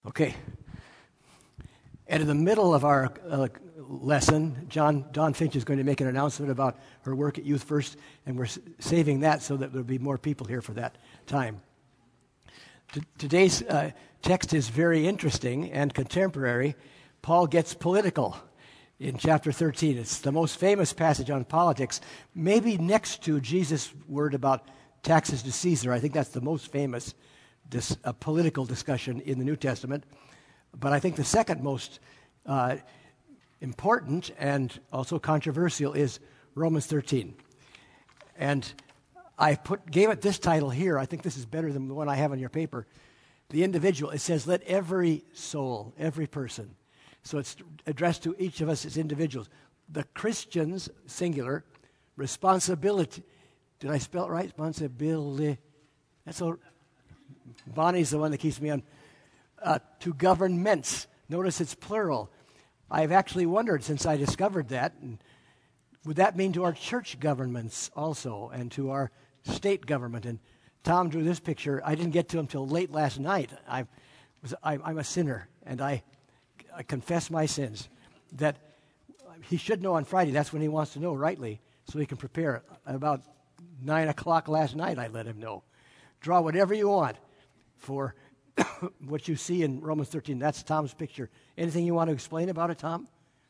Okay. And in the middle of our lesson, Dawn Finch is going to make an announcement about her work at Youth First, and we're saving that so that there'll be more people here for that time. Today's text is very interesting and contemporary. Paul gets political in chapter 13. It's the most famous passage on politics, maybe next to Jesus' word about taxes to Caesar. I think that's the most famous political discussion in the New Testament. But I think the second most important and also controversial is Romans 13. And I gave it this title here. I think this is better than the one I have on your paper. The individual. It says, let every soul, every person. So it's addressed to each of us as individuals. The Christian's, singular, responsibility. Did I spell it right? Responsibility. That's all. Bonnie's the one that keeps me on. To governments. Notice it's plural. I've actually wondered since I discovered that, and would that mean to our church governments also and to our state government? And Tom drew this picture. I didn't get to him until late last night. I'm a sinner, and I confess my sins. That he should know on Friday. That's when he wants to know rightly, so he can prepare. About 9 o'clock last night, I let him know. Draw whatever you want for what you see in Romans 13. That's Tom's picture. Anything you want to explain about it, Tom?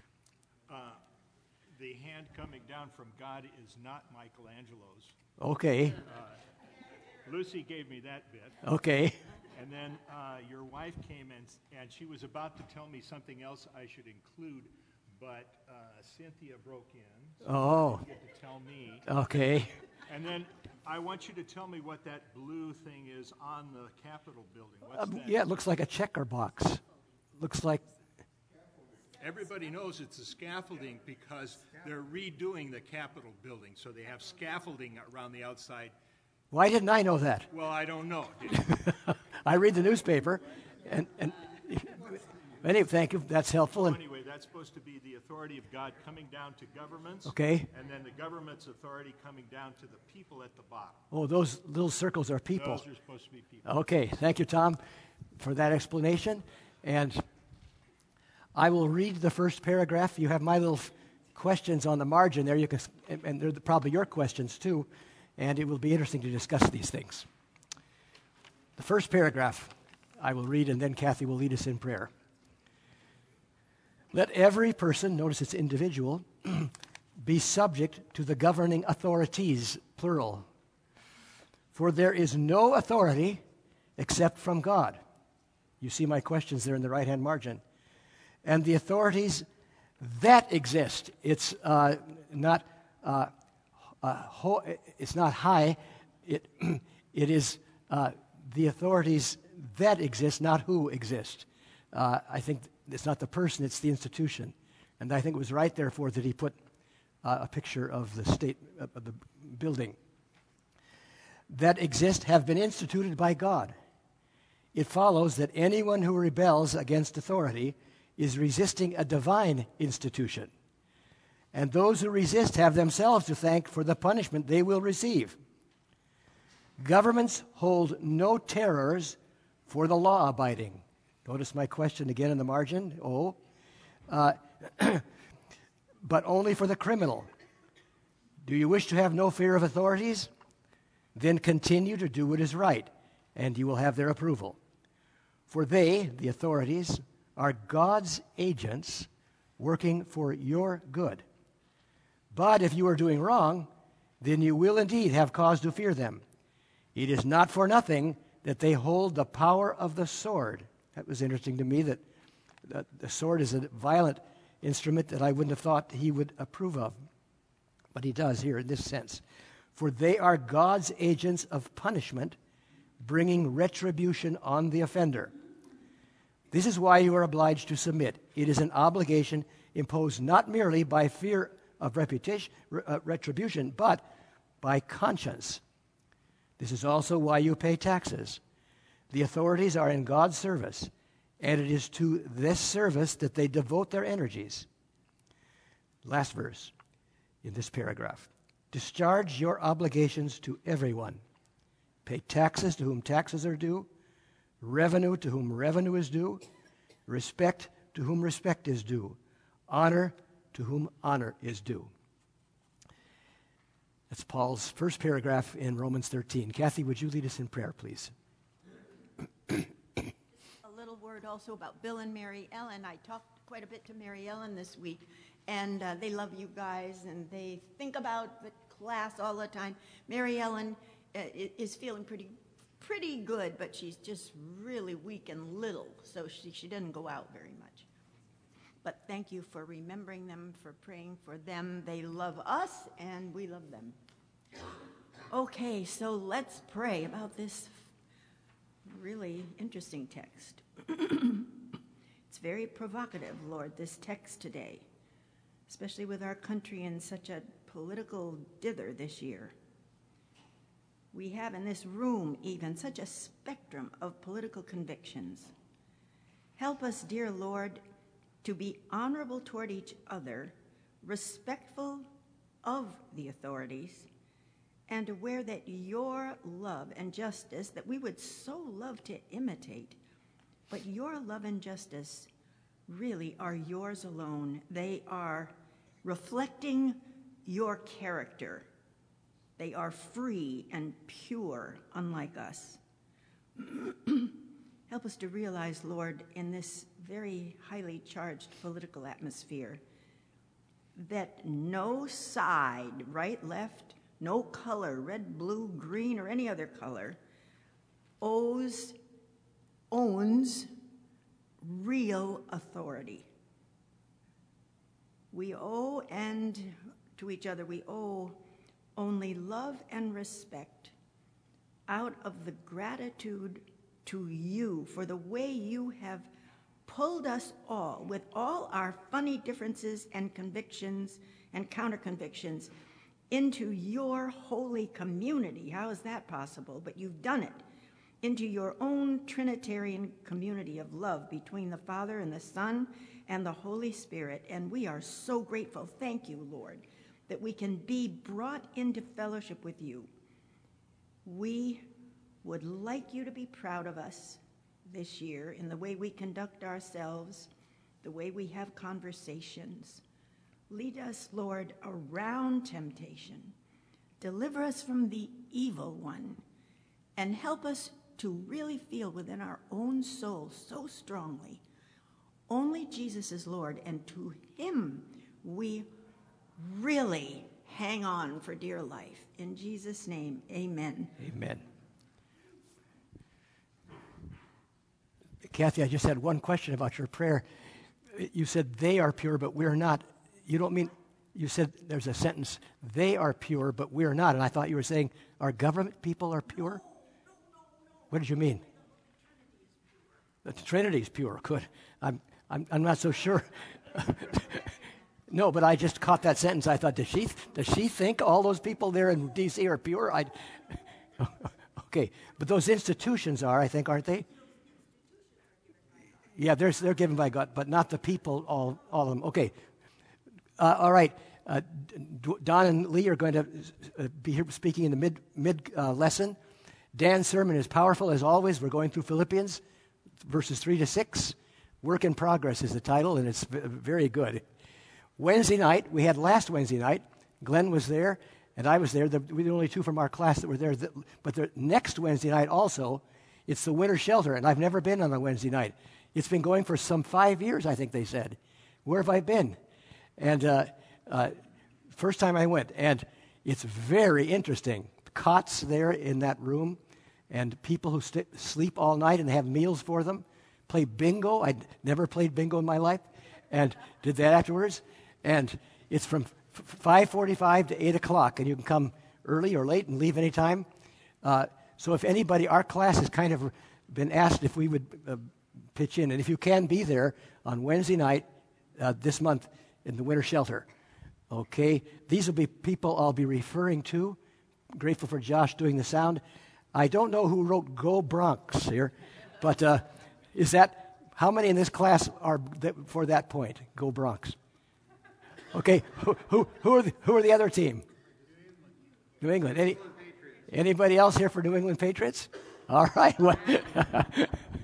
The hand coming down from God is not Michelangelo's. Okay. Lucy gave me that bit. Okay. And then your wife came and she was about to tell me something else I should include, but Cynthia broke in. So she didn't get to tell me. Okay. And then I want you to tell me what that blue thing is on the Capitol building. What's that? Yeah, it looks like a checker box. Looks like... Everybody knows it's a scaffolding because they're redoing the Capitol building, so they have scaffolding around the outside. Why didn't I know that? Well, I don't know. I read the newspaper, and anyway, thank you. That's helpful. So anyway, that's supposed to be the authority of God coming down to governments. Okay. And then the government's authority coming down to the people at the bottom. Oh, those little circles are people. Those are supposed to be people. Okay, thank you, Tom, for that explanation. And I will read the first paragraph. You have my little questions on the margin there. You can, and they're probably your questions too. And it will be interesting to discuss these things. The first paragraph I will read, and then Kathy will lead us in prayer. Let every person, notice it's individual, be subject to the governing authorities, plural. For there is no authority except from God. You see my questions there in the right-hand margin. And the authorities that exist, it's not high. It is the authorities that exist, not who exist. I think it's not the person, it's the institution. And I think it was right, therefore, that he put a picture of the state, of the building. That exist have been instituted by God. It follows that anyone who rebels against authority is resisting a divine institution. And those who resist have themselves to thank for the punishment they will receive. Governments hold no terrors for the law-abiding. Notice my question again in the margin. But only for the criminal. Do you wish to have no fear of authorities? Then continue to do what is right, and you will have their approval. For they, the authorities, are God's agents working for your good. But if you are doing wrong, then you will indeed have cause to fear them. It is not for nothing that they hold the power of the sword. That was interesting to me, that the sword is a violent instrument that I wouldn't have thought he would approve of. But he does here in this sense. For they are God's agents of punishment, bringing retribution on the offender. This is why you are obliged to submit. It is an obligation imposed not merely by fear of retribution, but by conscience. This is also why you pay taxes. The authorities are in God's service, and it is to this service that they devote their energies. Last verse in this paragraph. Discharge your obligations to everyone. Pay taxes to whom taxes are due. revenue to whom revenue is due, respect to whom respect is due, honor to whom honor is due. That's Paul's first paragraph in Romans 13. Kathy, would you lead us in prayer, please? A little word also about Bill and Mary Ellen. I talked quite a bit to Mary Ellen this week, and they love you guys, and they think about the class all the time. Mary Ellen is feeling pretty good, but she's just really weak and little, so she doesn't go out very much. But thank you for remembering them, for praying for them. They love us, and we love them. Okay, so let's pray about this really interesting text. It's very provocative, Lord, this text today, especially with our country in such a political dither this year. We have in this room even such a spectrum of political convictions. Help us, dear Lord, to be honorable toward each other, respectful of the authorities, and aware that your love and justice that we would so love to imitate, but your love and justice really are yours alone. They are reflecting your character. They are free and pure, unlike us. Help us to realize, Lord, in this very highly charged political atmosphere, that no side, right, left, no color, red, blue, green, or any other color, owns real authority. We owe, and to each other, we owe only love and respect out of the gratitude to you for the way you have pulled us all, with all our funny differences and convictions and counter-convictions, into your holy community. How is that possible? But you've done it. Into your own Trinitarian community of love between the Father and the Son and the Holy Spirit. And we are so grateful. Thank you, Lord, that we can be brought into fellowship with you. We would like you to be proud of us this year in the way we conduct ourselves, the way we have conversations. Lead us, Lord, around temptation. Deliver us from the evil one, and help us to really feel within our own soul so strongly, only Jesus is Lord, and to him we really hang on for dear life. In Jesus' name, amen. Amen. Kathy, I just had one question about your prayer. You said they are pure, but we're not. You don't mean, you said there's a sentence, they are pure, but we're not. And I thought you were saying our government people are pure? What did you mean? That the Trinity is pure. Good. I'm not so sure. No, but I just caught that sentence. I thought, does she think all those people there in D.C. are pure? Okay, but those institutions are, I think, aren't they? Yeah, they're given by God, but not the people, all of them. Okay, all right. Don and Lee are going to be here speaking in the mid lesson. Dan's sermon is powerful as always. We're going through Philippians, verses 3 to 6. Work in Progress is the title, and it's very good. Wednesday night, we had last Wednesday night. Glenn was there, and I was there. We were the only two from our class that were there. But the next Wednesday night also, it's the winter shelter, and I've never been on a Wednesday night. It's been going for some 5 years, I think they said. Where have I been? And first time I went, and it's very interesting. Cots there in that room, and people who sleep all night, and they have meals for them. Play bingo. I'd never played bingo in my life, and did that afterwards. And it's from 5:45 to 8 o'clock, and you can come early or late and leave anytime. So if anybody, our class has kind of been asked if we would pitch in. And if you can be there on Wednesday night this month in the winter shelter, okay? These will be people I'll be referring to. Grateful for Josh doing the sound. I don't know who wrote Go Bronx here, but is that, how many in this class are for that point? Go Bronx. Okay, who are the other team? New England. Anybody else here for New England Patriots? All right. Well,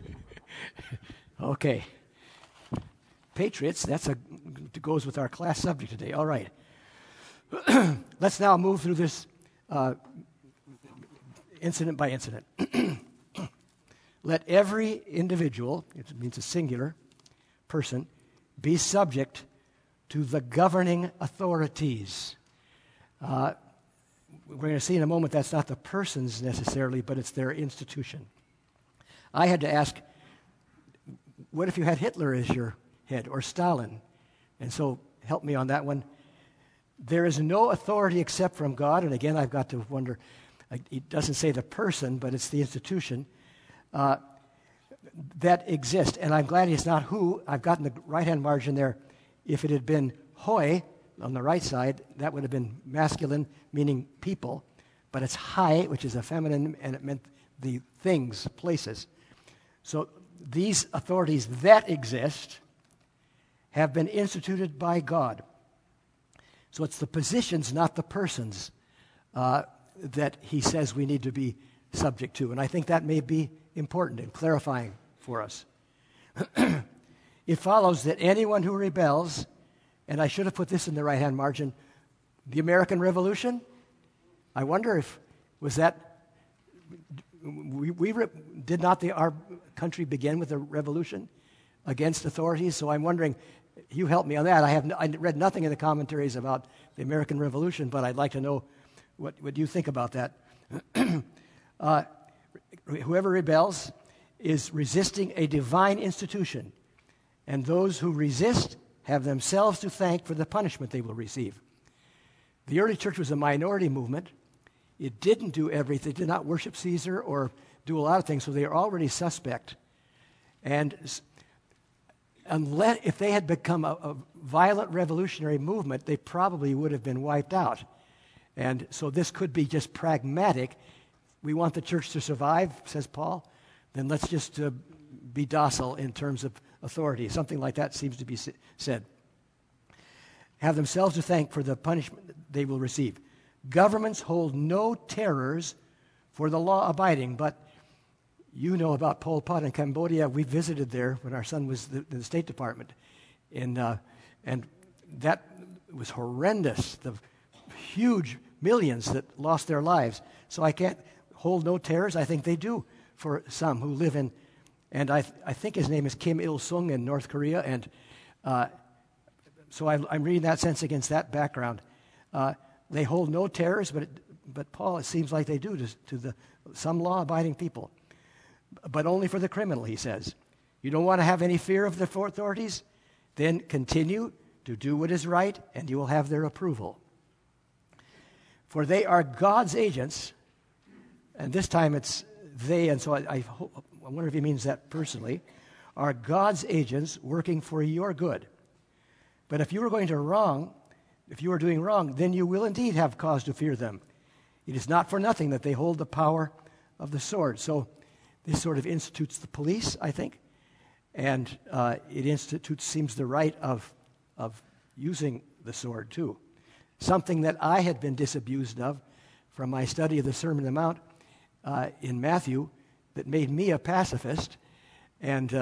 Okay. Patriots, goes with our class subject today. All right. Let's now move through this incident by incident. Let every individual, it means a singular person, be subject to the governing authorities. We're going to see in a moment that's not the persons necessarily, but it's their institution. I had to ask, what if you had Hitler as your head, or Stalin? And so help me on that one. There is no authority except from God, and again I've got to wonder, it doesn't say the person, but it's the institution that exists. And I'm glad it's not who. I've got in the right-hand margin there, if it had been hoi on the right side, that would have been masculine, meaning people, but it's hai, which is a feminine, and it meant the things, places. So these authorities that exist have been instituted by God. So it's the positions, not the persons, that he says we need to be subject to. And I think that may be important in clarifying for us. It follows that anyone who rebels, and I should have put this in the right-hand margin, the American Revolution, I wonder if, was that, did not our country begin with a revolution against authorities? So I'm wondering, you help me on that. I read nothing in the commentaries about the American Revolution, but I'd like to know what you think about that. Whoever rebels is resisting a divine institution, and those who resist have themselves to thank for the punishment they will receive. The early church was a minority movement. It didn't do everything. It did not worship Caesar or do a lot of things, so they are already suspect. And unless, if they had become a violent revolutionary movement, they probably would have been wiped out. And so this could be just pragmatic. We want the church to survive, says Paul, then let's just be docile in terms of authority. Something like that seems to be said. Have themselves to thank for the punishment they will receive. Governments hold no terrors for the law-abiding, but you know about Pol Pot in Cambodia. We visited there when our son was in the State Department, and that was horrendous. The huge millions that lost their lives. So I can't hold no terrors. I think they do for some who live in, and I think his name is Kim Il-sung in North Korea, and so I'm reading that sense against that background. They hold no terrors, but Paul, it seems like they do to some law-abiding people. But only for the criminal, he says. You don't want to have any fear of the authorities? Then continue to do what is right, and you will have their approval. For they are God's agents, and this time it's they, and so I wonder if he means that personally, are God's agents working for your good. But if you are doing wrong, then you will indeed have cause to fear them. It is not for nothing that they hold the power of the sword. So this sort of institutes the police, I think, and it institutes, seems, the right of using the sword too. Something that I had been disabused of from my study of the Sermon on the Mount in Matthew that made me a pacifist. And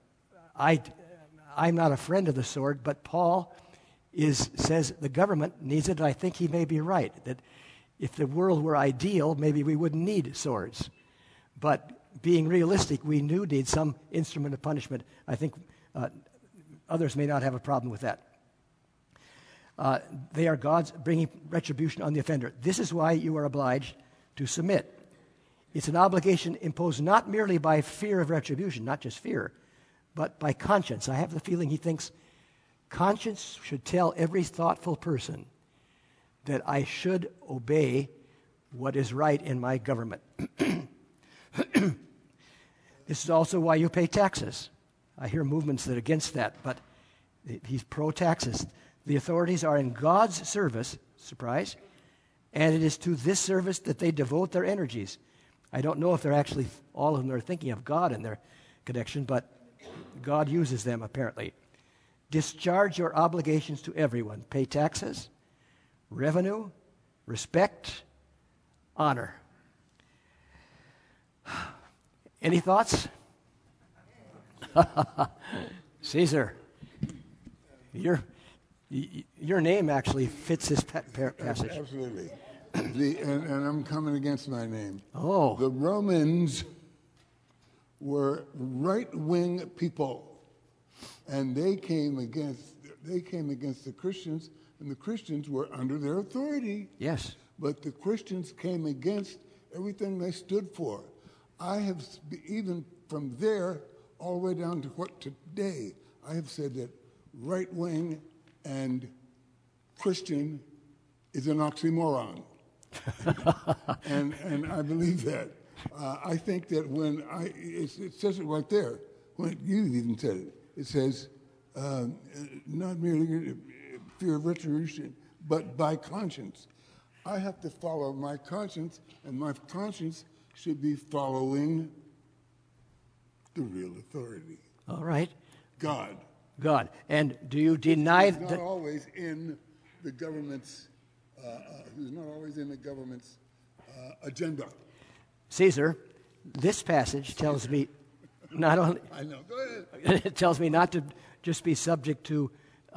I'm not a friend of the sword, but Paul says the government needs it, and I think he may be right, that if the world were ideal, maybe we wouldn't need swords. But being realistic, we do need some instrument of punishment. I think others may not have a problem with that. They are God's bringing retribution on the offender. This is why you are obliged to submit. It's an obligation imposed not merely by fear of retribution, not just fear, but by conscience. I have the feeling he thinks conscience should tell every thoughtful person that I should obey what is right in my government. This is also why you pay taxes. I hear movements that are against that, but he's pro-taxes. The authorities are in God's service, surprise, and it is to this service that they devote their energies. I don't know if they're actually, all of them are thinking of God in their connection, but God uses them apparently. Discharge your obligations to everyone. Pay taxes, revenue, respect, honor. Any thoughts? Caesar, your name actually fits this passage. Absolutely. And I'm coming against my name. Oh. The Romans were right-wing people, and they came against the Christians, and the Christians were under their authority. Yes. But the Christians came against everything they stood for. I have, even from there all the way down to what today, I have said that right-wing and Christian is an oxymoron. and I believe that. I think that when it says it right there, when you even said it, it says, not merely fear of retribution, but by conscience. I have to follow my conscience, and my conscience should be following the real authority. All right. God. And do you deny Who's not always in the government's agenda. Caesar, this passage tells me not only I know. Go ahead. it tells me not to just be subject to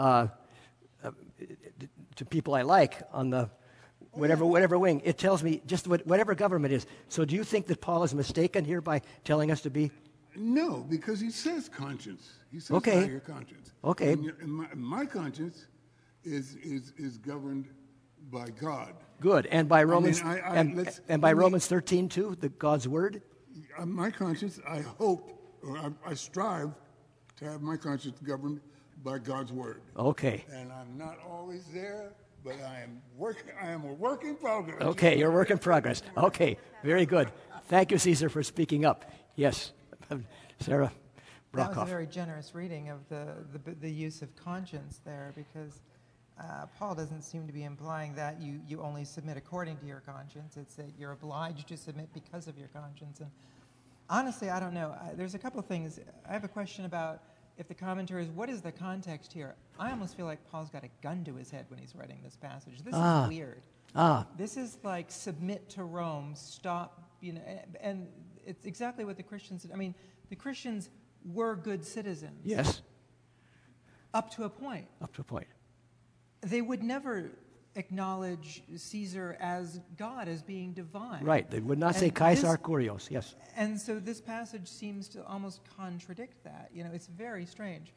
people I like on the whatever wing. It tells me just whatever government is. So do you think that Paul is mistaken here by telling us to be? No, because he says conscience. He says Okay. by your conscience. Okay. And my conscience is governed by God. Good. And by Romans I Romans 13 too, God's word? My conscience, I hope, or I strive to have my conscience governed by God's word. Okay. And I'm not always there, but I am a work in progress. Okay, you're a work in progress. Okay, very good. Thank you, Caesar, for speaking up. Yes, Sarah That was a Brockhoff. very generous reading of the use of conscience there, because Paul doesn't seem to be implying that you only submit according to your conscience. It's that you're obliged to submit because of your conscience. And honestly, I don't know. There's a couple of things. I have a question about if the commentary is, what is the context here? I almost feel like Paul's got a gun to his head when he's writing this passage. This is weird. This is like submit to Rome, stop, and it's exactly what the Christians did. I mean, the Christians were good citizens. Yes. Up to a point. Up to a point. They would never acknowledge Caesar as God, as being divine. Right. They would not say And Caesar Kurios. Yes. And so this passage seems to almost contradict that. It's very strange.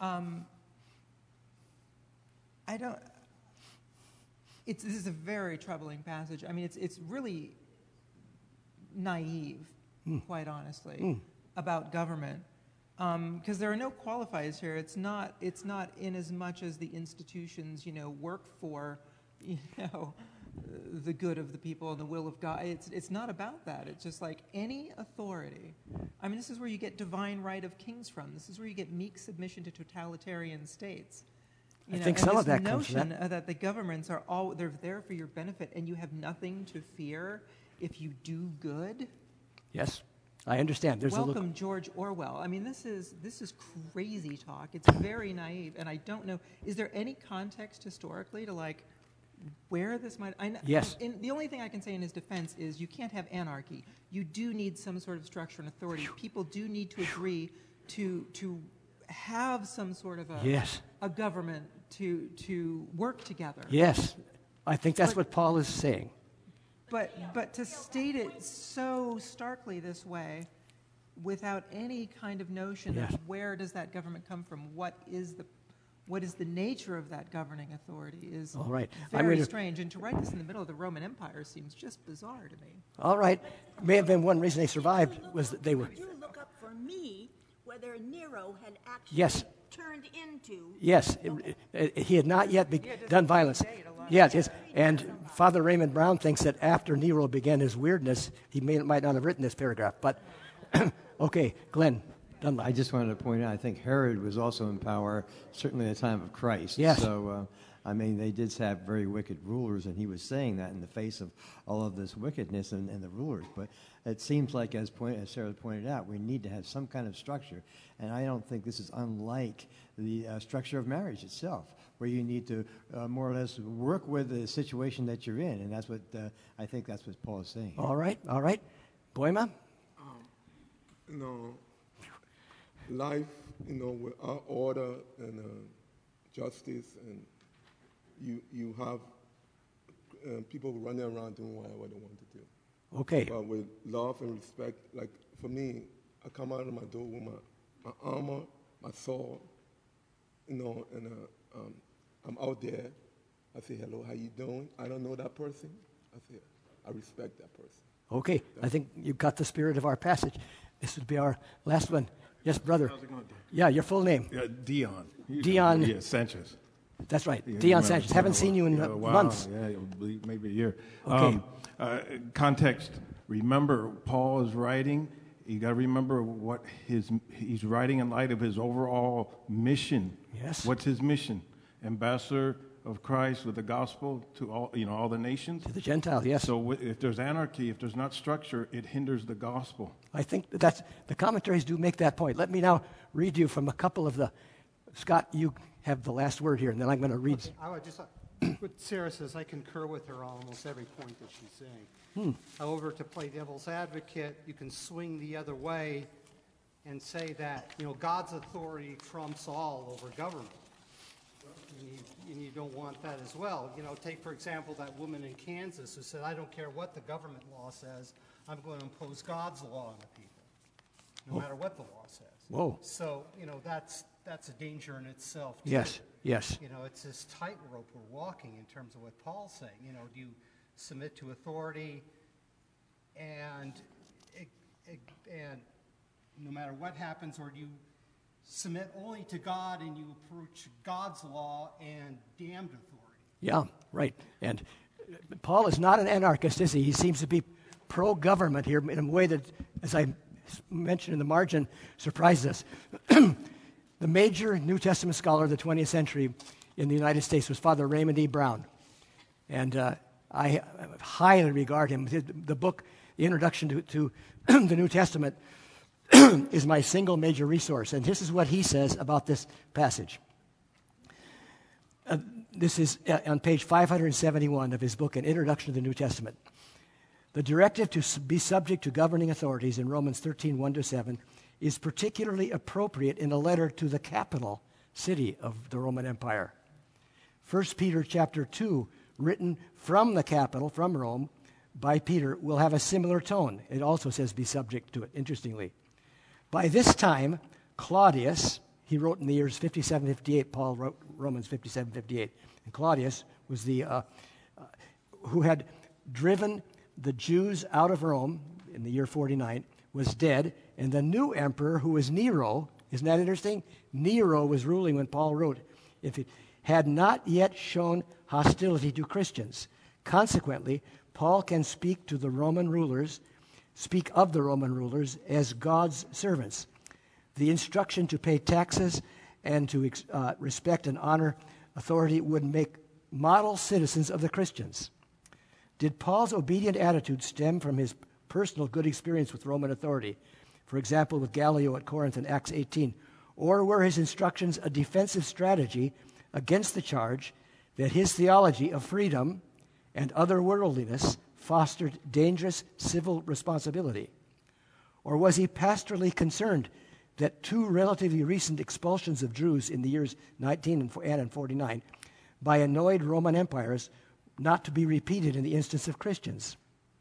This is a very troubling passage. I mean, it's really naive, quite honestly, about government. Because there are no qualifiers here. It's not in as much as the institutions, work for, the good of the people and the will of God. It's not about that. It's just like any authority. I mean, this is where you get divine right of kings from. This is where you get meek submission to totalitarian states. I think some of that comes from that. And this notion that the governments they're there for your benefit and you have nothing to fear if you do good. Yes. I understand. Welcome, George Orwell. I mean, this is crazy talk. It's very naive, and I don't know. Is there any context historically to where this might? Yes. The only thing I can say in his defense is you can't have anarchy. You do need some sort of structure and authority. People do need to agree to have some sort of a government to work together. Yes. I think that's what Paul is saying. But to state it so starkly this way, without any kind of notion of where does that government come from, what is the nature of that governing authority is All right. very strange. And to write this in the middle of the Roman Empire seems just bizarre to me. All right. May have been one reason they survived was that they were. Could you look up for me whether Nero had actually turned into... Yes. He had not yet done violence. Yes. And Father Raymond Brown thinks that after Nero began his weirdness, he might not have written this paragraph. But, okay, Glenn Dunlap. I just wanted to point out, I think Herod was also in power, certainly at the time of Christ. Yes. So, they did have very wicked rulers, and he was saying that in the face of all of this wickedness and the rulers. But it seems like, as Sarah pointed out, we need to have some kind of structure. And I don't think this is unlike the structure of marriage itself, where you need to more or less work with the situation that you're in. And that's what I think that's what Paul is saying. All right. Boima? No. life, without order and justice, and you have people running around doing whatever they want to do. Okay. But with love and respect, like for me, I come out of my door with my armor, my sword, and I'm out there. I say, hello, how you doing? I don't know that person. I say, I respect that person. Okay, I think you got the spirit of our passage. This would be our last one. Yes, brother. How's it going, Dan? Yeah, your full name. Dion. Dion. Yeah, Sanchez. That's right. Yeah, Dion well, Sanchez. Haven't seen you in wow. months. Yeah, it'll be maybe a year. Okay. Context. Remember, Paul is writing. You got to remember what he's writing in light of his overall mission. Yes. What's his mission? Ambassador of Christ with the gospel to all the nations. To the Gentiles, yes. So if there's anarchy, if there's not structure, it hinders the gospel. I think that's the commentaries do make that point. Let me now read you from a couple of the. Scott, you have the last word here, and then I'm going to read. Okay, I would just, what Sarah says, I concur with her on almost every point that she's saying. However, to play devil's advocate, you can swing the other way and say that, God's authority trumps all over government. And you don't want that as well. Take, for example, that woman in Kansas who said, I don't care what the government law says, I'm going to impose God's law on the people, no matter what the law says. Whoa. So, that's a danger in itself, too. Yes, yes. It's this tightrope we're walking in terms of what Paul's saying. Do you submit to authority and no matter what happens, or do you submit only to God and you approach God's law and damned authority? Yeah, right. And Paul is not an anarchist, is he? He seems to be pro-government here in a way that, as I mentioned in the margin, surprises us. The major New Testament scholar of the 20th century in the United States was Father Raymond E. Brown. And I highly regard him. The book, The Introduction to the New Testament, is my single major resource. And this is what he says about this passage. This is on page 571 of his book, An Introduction to the New Testament. The directive to be subject to governing authorities in Romans 13, 1-7, is particularly appropriate in a letter to the capital city of the Roman Empire. 1 Peter chapter 2, written from the capital, from Rome, by Peter, will have a similar tone. It also says be subject to it, interestingly. By this time, Claudius, he wrote in the years 57-58, Paul wrote Romans 57-58, and Claudius was the who had driven the Jews out of Rome in the year 49, was dead, and the new emperor, who was Nero, isn't that interesting? Nero was ruling when Paul wrote, if it had not yet shown hostility to Christians. Consequently, Paul can speak of the Roman rulers as God's servants. The instruction to pay taxes and to respect and honor authority would make model citizens of the Christians. Did Paul's obedient attitude stem from his personal good experience with Roman authority, for example, with Gallio at Corinth in Acts 18, or were his instructions a defensive strategy against the charge that his theology of freedom and otherworldliness fostered dangerous civil responsibility? Or was he pastorally concerned that two relatively recent expulsions of Jews in the years 19 and 49 by annoyed Roman empires not to be repeated in the instance of Christians?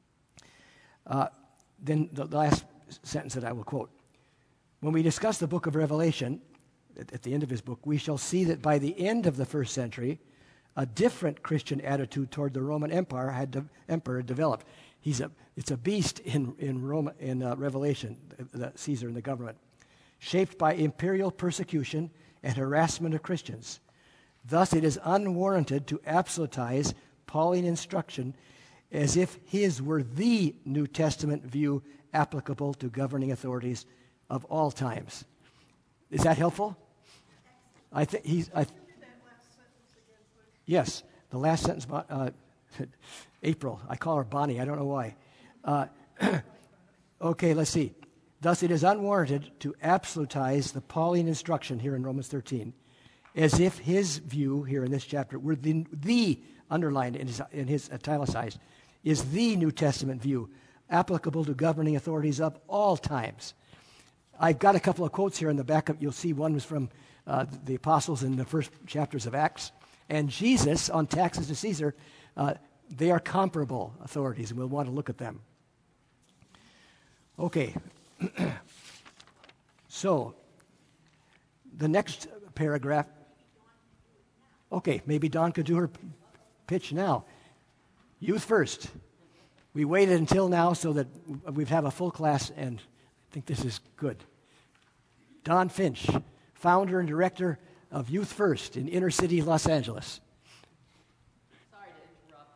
Then the last sentence that I will quote. When we discuss the book of Revelation, at the end of his book, we shall see that by the end of the first century, a different Christian attitude toward the Roman Empire emperor developed. It's a beast in Rome, in Revelation, the Caesar and the government, shaped by imperial persecution and harassment of Christians. Thus, it is unwarranted to absolutize Pauline instruction as if his were the New Testament view applicable to governing authorities of all times. Is that helpful? I think he's. Yes, the last sentence. April. I call her Bonnie. I don't know why. Okay, let's see. Thus, it is unwarranted to absolutize the Pauline instruction here in Romans 13, as if his view here in this chapter were the underlined in his italicized, is the New Testament view applicable to governing authorities of all times. I've got a couple of quotes here in the backup. You'll see one was from the apostles in the first chapters of Acts. And Jesus, on taxes to Caesar, they are comparable authorities, and we'll want to look at them. Okay. So, the next paragraph. Okay, maybe Dawn could do her pitch now. Youth first. We waited until now so that we'd have a full class, and I think this is good. Don Finch, founder and director of Youth First in inner city Los Angeles. Sorry to interrupt.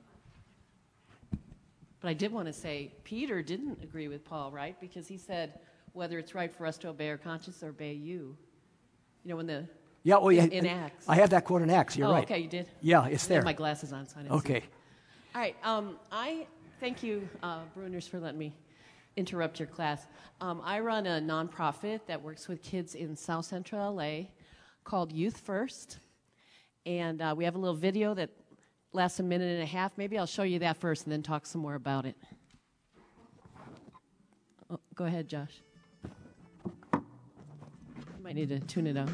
But I did want to say, Peter didn't agree with Paul, right? Because he said whether it's right for us to obey our conscience or obey you. You know, when the... Yeah, well, in Acts. I have that quote in Acts. You're right. Okay, you did? Yeah, it's there. I have my glasses on, so I didn't see Okay. it. All right. I thank you, Bruners, for letting me interrupt your class. I run a nonprofit that works with kids in South Central LA called Youth First. And we have a little video that lasts a minute and a half. Maybe I'll show you that first and then talk some more about it. Oh, go ahead, Josh. You might need to tune it up.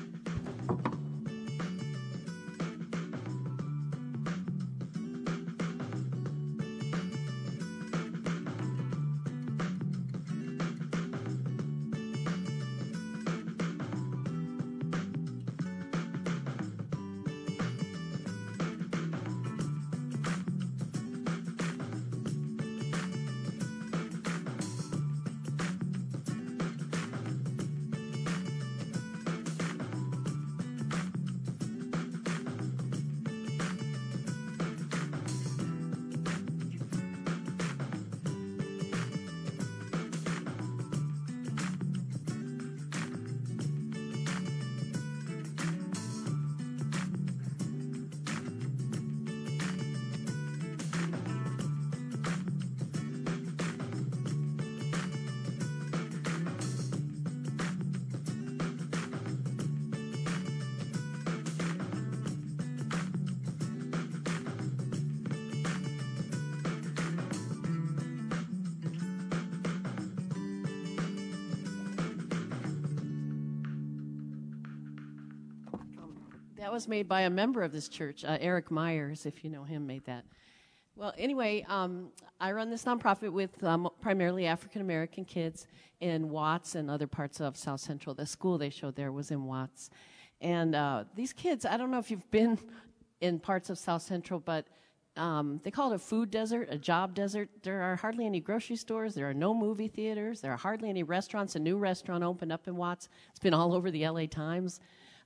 That was made by a member of this church, Eric Myers, if you know him, made that. Well, anyway, I run this nonprofit with primarily African-American kids in Watts and other parts of South Central. The school they showed there was in Watts. And these kids, I don't know if you've been in parts of South Central, but they call it a food desert, a job desert. There are hardly any grocery stores. There are no movie theaters. There are hardly any restaurants. A new restaurant opened up in Watts. It's been all over the LA Times.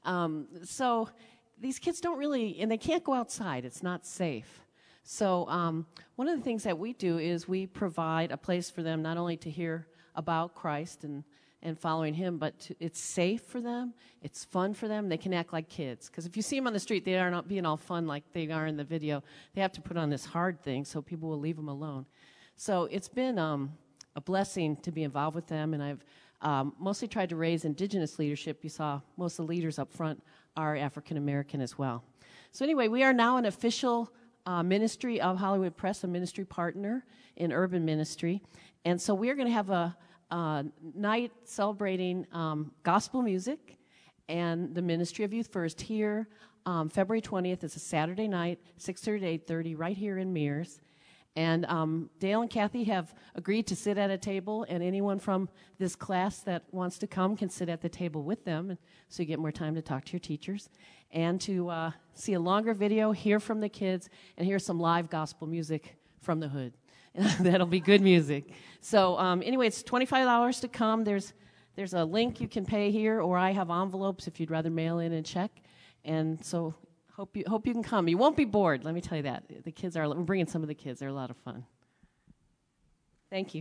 So these kids don't really, and they can't go outside. It's not safe. So one of the things that we do is we provide a place for them not only to hear about Christ and following him, but it's safe for them, it's fun for them, they can act like kids. Because if you see them on the street, they are not being all fun like they are in the video. They have to put on this hard thing so people will leave them alone. So it's been a blessing to be involved with them, and I've mostly tried to raise indigenous leadership. You saw most of the leaders up front are African American as well. So anyway, we are now an official ministry of Hollywood Press, a ministry partner in urban ministry. And so we're going to have a night celebrating gospel music and the ministry of Youth First here. February 20th is a Saturday night, 6:30 to 8:30, right here in Mears. And Dale and Kathy have agreed to sit at a table, and anyone from this class that wants to come can sit at the table with them, and so you get more time to talk to your teachers, and to see a longer video, hear from the kids, and hear some live gospel music from the hood. That'll be good music. So anyway, it's $25 to come. There's a link you can pay here, or I have envelopes if you'd rather mail in and check. And so hope you can come. You won't be bored, let me tell you that. The kids we're bringing some of the kids. They're a lot of fun. Thank you.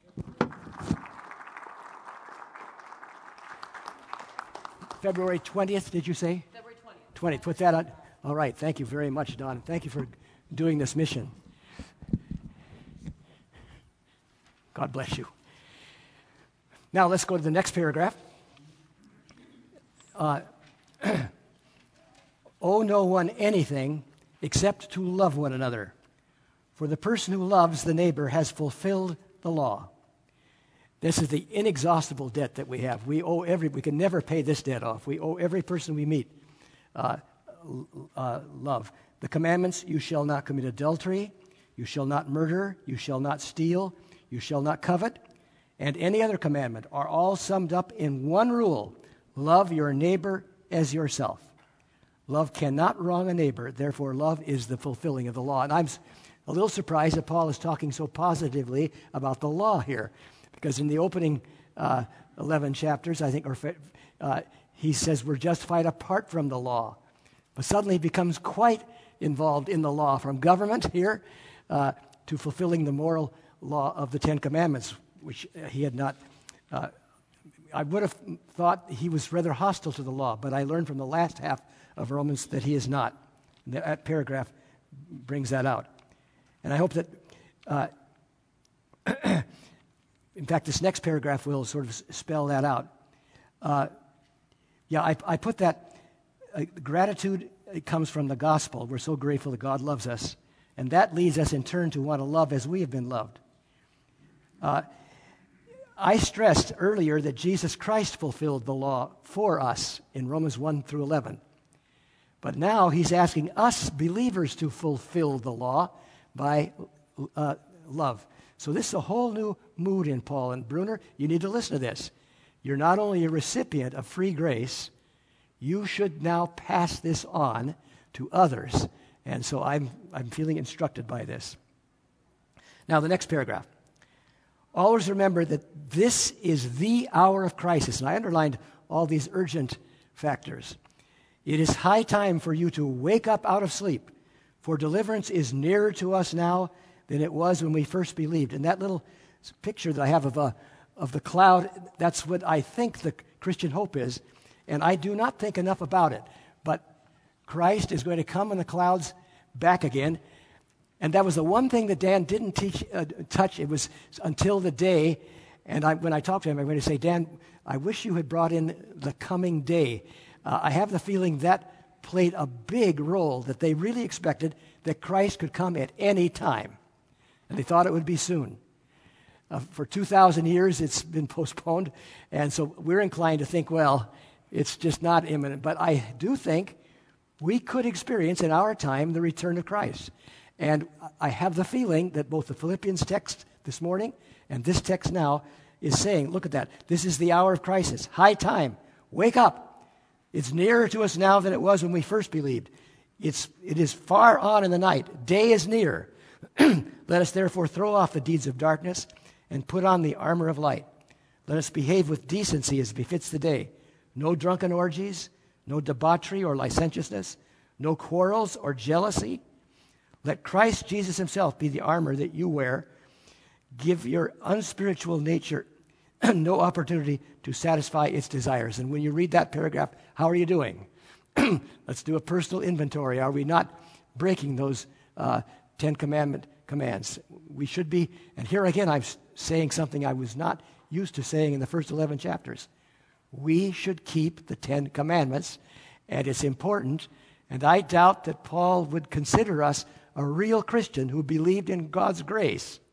February 20th, did you say? February 20th. Put that on. All right. Thank you very much, Don. Thank you for doing this mission. God bless you. Now let's go to the next paragraph. Owe no one anything except to love one another. For the person who loves the neighbor has fulfilled the law. This is the inexhaustible debt that we have. We can never pay this debt off. We owe every person we meet love. The commandments: you shall not commit adultery, you shall not murder, you shall not steal, you shall not covet, and any other commandment are all summed up in one rule: love your neighbor as yourself. Love cannot wrong a neighbor, therefore love is the fulfilling of the law. And I'm a little surprised that Paul is talking so positively about the law here, because in the opening 11 chapters, I think, he says we're justified apart from the law. But suddenly he becomes quite involved in the law, from government here to fulfilling the moral law of the Ten Commandments, which he had not. I would have thought he was rather hostile to the law, but I learned from the last half of Romans that he is not. That paragraph brings that out. And I hope that, in fact, this next paragraph will sort of spell that out. I put that gratitude, it comes from the gospel. We're so grateful that God loves us. And that leads us in turn to want to love as we have been loved. I stressed earlier that Jesus Christ fulfilled the law for us in Romans 1 through 11. But now he's asking us believers to fulfill the law by love. So this is a whole new mood in Paul. And Bruner, you need to listen to this. You're not only a recipient of free grace, you should now pass this on to others. And so I'm feeling instructed by this. Now the next paragraph. Always remember that this is the hour of crisis. And I underlined all these urgent factors. It is high time for you to wake up out of sleep, for deliverance is nearer to us now than it was when we first believed. And that little picture that I have of the cloud, that's what I think the Christian hope is. And I do not think enough about it. But Christ is going to come in the clouds back again. And that was the one thing that Dan didn't touch. It was until the day, and when I talked to him, I'm going to say, Dan, I wish you had brought in the coming day. I have the feeling that played a big role, that they really expected that Christ could come at any time. And they thought it would be soon. For 2,000 years, it's been postponed. And so we're inclined to think, well, it's just not imminent. But I do think we could experience in our time the return of Christ. And I have the feeling that both the Philippians text this morning and this text now is saying, look at that. This is the hour of crisis. High time. Wake up. It's nearer to us now than it was when we first believed. It is far on in the night. Day is near. Let us therefore throw off the deeds of darkness and put on the armor of light. Let us behave with decency as befits the day. No drunken orgies, no debauchery or licentiousness, no quarrels or jealousy. Let Christ Jesus himself be the armor that you wear. Give your unspiritual nature no opportunity to satisfy its desires. And when you read that paragraph, how are you doing? Let's do a personal inventory. Are we not breaking those Ten Commandment commands? We should be. And here again, I'm saying something I was not used to saying in the first 11 chapters. We should keep the Ten Commandments, and it's important. And I doubt that Paul would consider us a real Christian who believed in God's grace